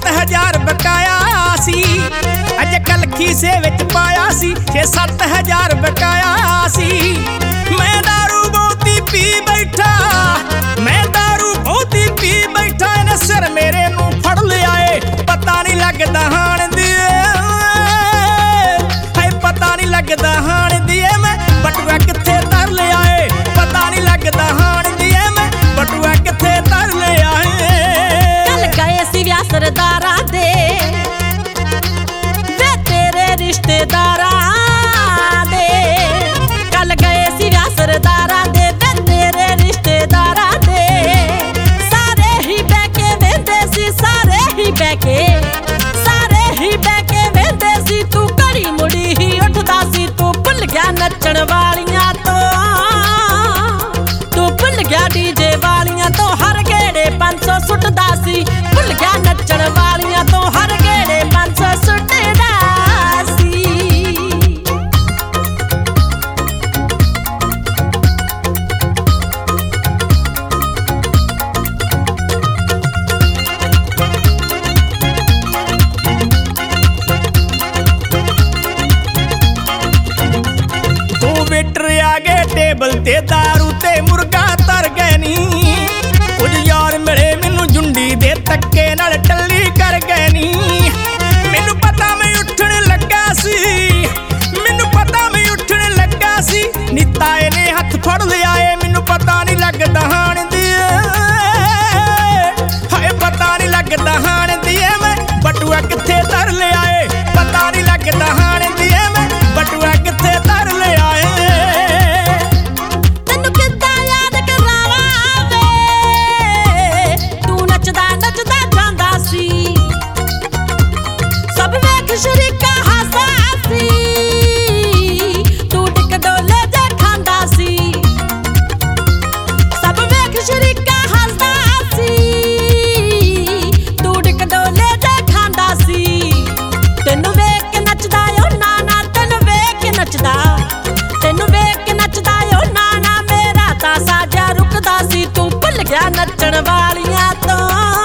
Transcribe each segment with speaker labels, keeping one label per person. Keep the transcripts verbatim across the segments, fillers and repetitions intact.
Speaker 1: सत्त हजार बकाया सी अज कलखी से विच पाया सी छे सत्त हजार बकाया सी। मैं दारू बहुती पी बैठा मैं दारू बहुती पी बैठा इन्हें सिर मेरे नू फड़ लिया है पता नहीं लगदा हाण दिए है पता नहीं लगदा हाण दिए मैं बटुआ किथे तर लिया है पता नहीं लगदा हाण दिए मैं बटुआ किथे तर लिया है।
Speaker 2: कल गए सी विआह सरदारा दे वे तेरे रिश्तेदारा दे कल गए सी विआह सरदारा दे वे तेरे रिश्तेदारा दे सारे ही बैके वेंदे सी सारे ही बैके सारे ही बैके वेंदे सी तू घड़ी मुड़ी ही उठदा सी तू भुल गया नचण वालियां तो तू भुल गया डीजे वालियां तो हर गेड़े पांच सौ सुटदा सी भुल गया नचण वालियां तो हर गेड़े पांच सौ सुटदा सी।
Speaker 1: दो वेटर आ गए टेबल ते दारू ते मुर्गा तर गए नी कुछ यार मिले मैनू जुंडी दे धक्के नाल टल्ली कर गए नी। मैनू पता मैं उठण लगा सी मैनू पता मैं उठण लगा सी नी ताए ने हथ फड़ लिया है मैनू पता नहीं लगदा हाण दिए हाय पता नहीं लगदा हाण दिए मैं बटुआ किथे तर लिया है पता नहीं लगदा हाण दिए मैं बटुआ किथे तर लिया है।
Speaker 2: शरीका हासा सी तू टिक डोले जे खांदा सी सब वेख शरीका हासा सी तू टिक डोले जे खांदा सी तेनू वेख के नचदा ओ नाना तेनू वेख के नचदा तेनू वेख के नचदा ओ नाना मेरा तां साजा रुकदा सी तू भुल गया नचण वालियां तो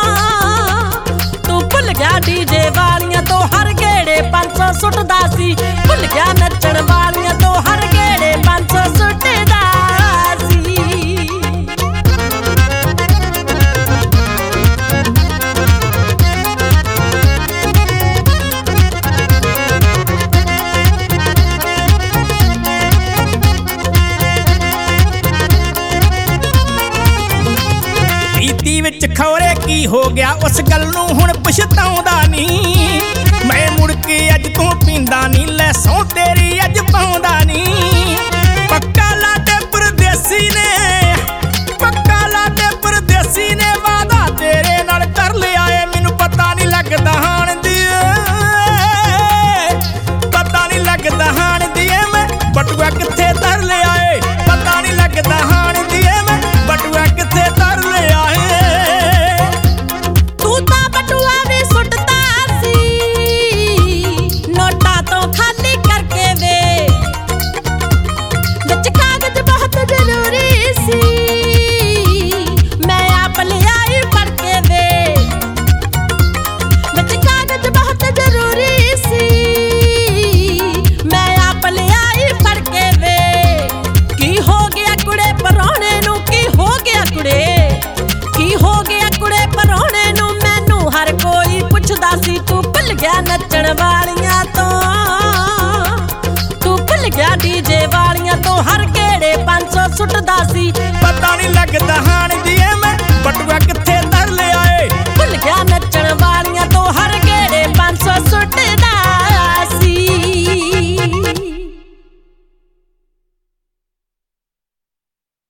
Speaker 2: तू भुल गया डीजे वालियां तो हर पांच सौ सुटदा सी भुल गया नचण वालियां तो हर गेड़े पांच सौ सुटदा सी।
Speaker 1: रीति विच खौरे की हो गया उस गल नूं हुण पछताउंदा नी मैं मुड़ के अज तू पींदा नी लै सौ तेरी अज पाउंदा नी। पक्का लाटे परदेसी ने पक्का लाटे परदेसी ने वादा तेरे नाल कर लिया है मैनू पता नहीं लगदा हाण दिए पता नहीं लगदा हाण दिए मैं बटुआ किथे तर लिया है पता नहीं लगदा हाण दिए मैं बटुआ किथे तर लिया है।
Speaker 2: तू तां बटुआ वी सुटदा नोटा तो खाली करके वे विच कागज बहुत जरूरी सी मैं आप ले आई पढ़ के वे विच कागज बहुत जरूरी सी मैं आप ले आई पढ़ के वे की हो गया कुड़े परौणे नू की हो गया कुड़े की हो गया कुड़े परौणे नू मैनू हर कोई पुछदा सी तू भुल गया नचण वालियां तो तू भुल गया डीजे वालियां तो हर गेड़े पांच सौ सुटदा सी
Speaker 1: पता नहीं लगदा हाण दिए मैं बटुआ किथे